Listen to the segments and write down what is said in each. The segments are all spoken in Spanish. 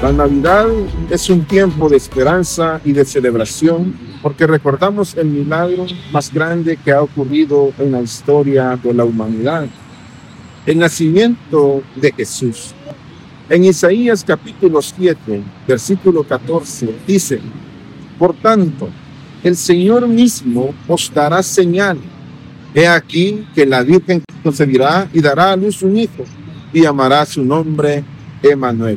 La Navidad es un tiempo de esperanza y de celebración porque recordamos el milagro más grande que ha ocurrido en la historia de la humanidad, el nacimiento de Jesús. En Isaías capítulo 7, versículo 14, dice: por tanto, el Señor mismo os dará señal. He aquí que la Virgen concebirá y dará a luz un hijo, y llamará su nombre Emmanuel.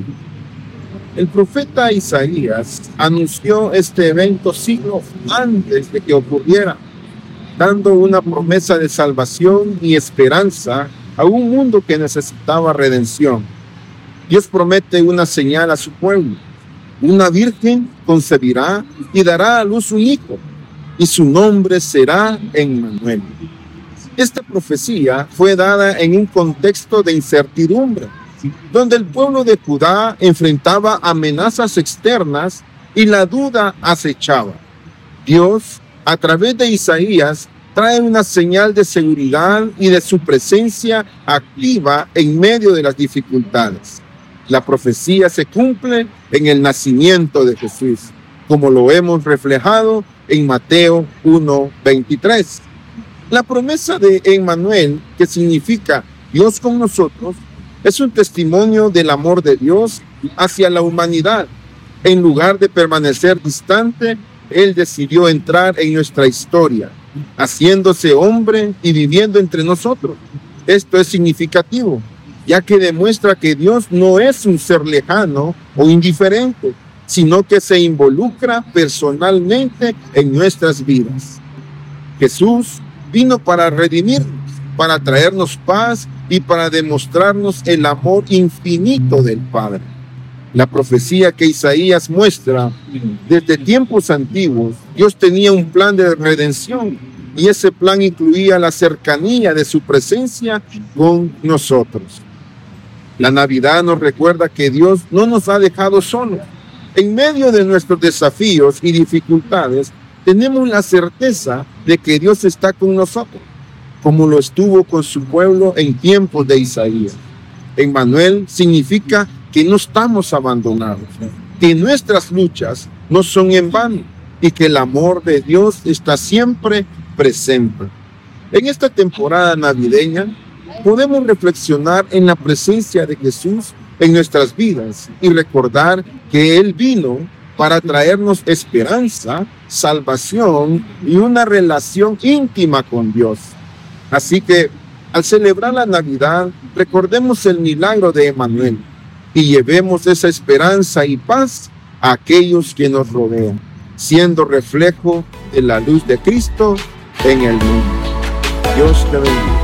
El profeta Isaías anunció este evento siglos antes de que ocurriera, dando una promesa de salvación y esperanza a un mundo que necesitaba redención. Dios promete una señal a su pueblo. Una virgen concebirá y dará a luz un hijo, y su nombre será Emmanuel. Esta profecía fue dada en un contexto de incertidumbre, donde el pueblo de Judá enfrentaba amenazas externas y la duda acechaba. Dios, a través de Isaías, trae una señal de seguridad y de su presencia activa en medio de las dificultades. La profecía se cumple en el nacimiento de Jesús, como lo hemos reflejado en Mateo 1:23. La promesa de Emmanuel, que significa Dios con nosotros, es un testimonio del amor de Dios hacia la humanidad. En lugar de permanecer distante, Él decidió entrar en nuestra historia, haciéndose hombre y viviendo entre nosotros. Esto es significativo, ya que demuestra que Dios no es un ser lejano o indiferente, sino que se involucra personalmente en nuestras vidas. Jesús vino para redimirnos, para traernos paz y para demostrarnos el amor infinito del Padre. La profecía que Isaías muestra desde tiempos antiguos, Dios tenía un plan de redención y ese plan incluía la cercanía de su presencia con nosotros. La Navidad nos recuerda que Dios no nos ha dejado solos. En medio de nuestros desafíos y dificultades, tenemos la certeza de que Dios está con nosotros, como lo estuvo con su pueblo en tiempos de Isaías. Emmanuel significa que no estamos abandonados, que nuestras luchas no son en vano y que el amor de Dios está siempre presente. En esta temporada navideña, podemos reflexionar en la presencia de Jesús en nuestras vidas y recordar que Él vino para traernos esperanza, salvación y una relación íntima con Dios. Así que, al celebrar la Navidad, recordemos el milagro de Emmanuel y llevemos esa esperanza y paz a aquellos que nos rodean, siendo reflejo de la luz de Cristo en el mundo. Dios te bendiga.